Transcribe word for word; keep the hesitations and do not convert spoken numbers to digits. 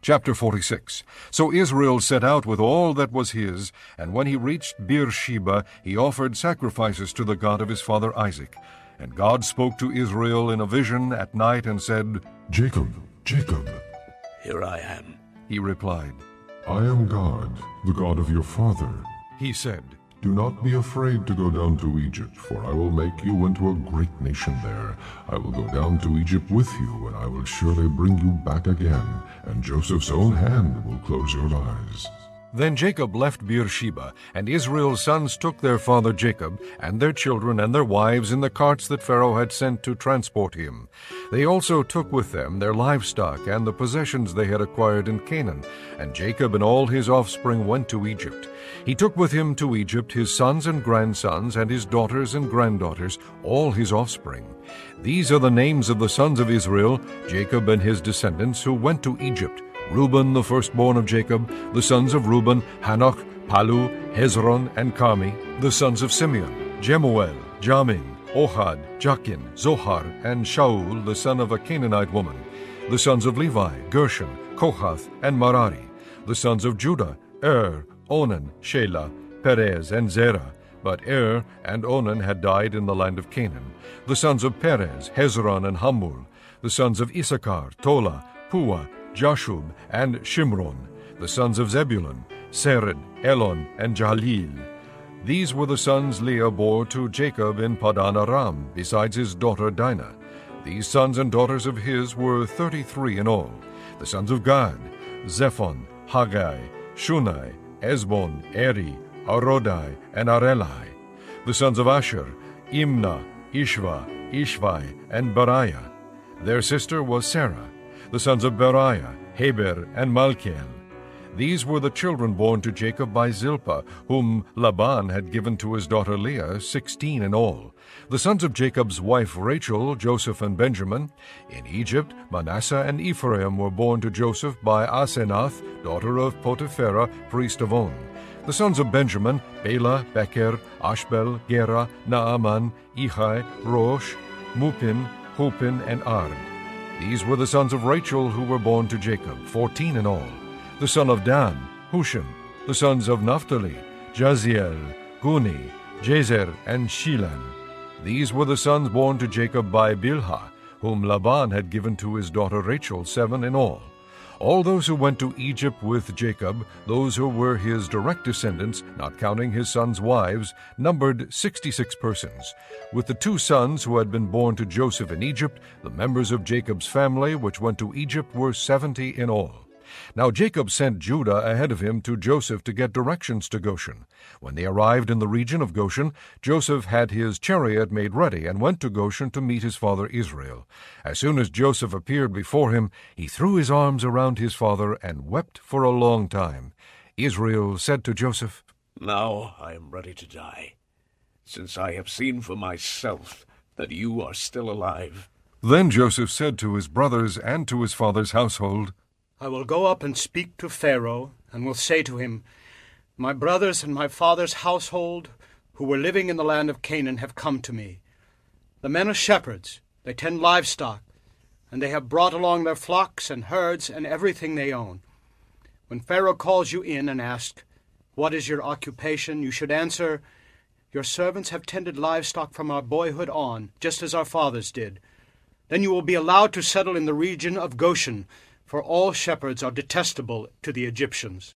Chapter forty-six. So Israel set out with all that was his, and when he reached Beersheba, he offered sacrifices to the God of his father Isaac. And God spoke to Israel in a vision at night and said, Jacob, Jacob. Here I am. He replied. I am God, the God of your father. He said, Do not be afraid to go down to Egypt, for I will make you into a great nation there. I will go down to Egypt with you, and I will surely bring you back again, and Joseph's own hand will close your eyes. Then Jacob left Beersheba, and Israel's sons took their father Jacob, and their children and their wives in the carts that Pharaoh had sent to transport him. They also took with them their livestock and the possessions they had acquired in Canaan, and Jacob and all his offspring went to Egypt. He took with him to Egypt his sons and grandsons, and his daughters and granddaughters, all his offspring. These are the names of the sons of Israel, Jacob and his descendants, who went to Egypt. Reuben, the firstborn of Jacob, the sons of Reuben, Hanoch, Palu, Hezron, and Carmi, the sons of Simeon, Jemuel, Jamin, Ohad, Jachin, Zohar, and Shaul, the son of a Canaanite woman, the sons of Levi, Gershon, Kohath, and Merari, the sons of Judah, Er, Onan, Shelah, Perez, and Zerah. But Er and Onan had died in the land of Canaan. The sons of Perez, Hezron, and Hamul, the sons of Issachar, Tola, Puah, Jashub, and Shimron, the sons of Zebulun, Sered, Elon, and Jalil. These were the sons Leah bore to Jacob in Padan Aram, besides his daughter Dinah. These sons and daughters of his were thirty-three in all. The sons of Gad, Zephon, Haggai, Shunai, Esbon, Eri, Arodai, and Arelai. The sons of Asher, Imnah, Ishva, Ishvai, and Beriah. Their sister was Sarah. The sons of Beriah, Heber, and Malchiel. These were the children born to Jacob by Zilpah, whom Laban had given to his daughter Leah, sixteen in all. The sons of Jacob's wife Rachel, Joseph and Benjamin. In Egypt, Manasseh and Ephraim were born to Joseph by Asenath, daughter of Potipherah, priest of On. The sons of Benjamin, Bela, Becher, Ashbel, Gera, Naaman, Ehai, Rosh, Mupin, Hupin, and Ard. These were the sons of Rachel who were born to Jacob, fourteen in all. The son of Dan, Hushim. The sons of Naphtali, Jaziel, Guni, Jezer, and Shilan. These were the sons born to Jacob by Bilhah, whom Laban had given to his daughter Rachel, seven in all. All those who went to Egypt with Jacob, those who were his direct descendants, not counting his sons' wives, numbered sixty-six persons. With the two sons who had been born to Joseph in Egypt, the members of Jacob's family which went to Egypt were seventy in all. Now Jacob sent Judah ahead of him to Joseph to get directions to Goshen. When they arrived in the region of Goshen, Joseph had his chariot made ready and went to Goshen to meet his father Israel. As soon as Joseph appeared before him, he threw his arms around his father and wept for a long time. Israel said to Joseph, Now I am ready to die, since I have seen for myself that you are still alive. Then Joseph said to his brothers and to his father's household, I will go up and speak to Pharaoh, and will say to him, My brothers and my father's household, who were living in the land of Canaan, have come to me. The men are shepherds, they tend livestock, and they have brought along their flocks and herds and everything they own. When Pharaoh calls you in and asks, What is your occupation? You should answer, Your servants have tended livestock from our boyhood on, just as our fathers did. Then you will be allowed to settle in the region of Goshen, for all shepherds are detestable to the Egyptians.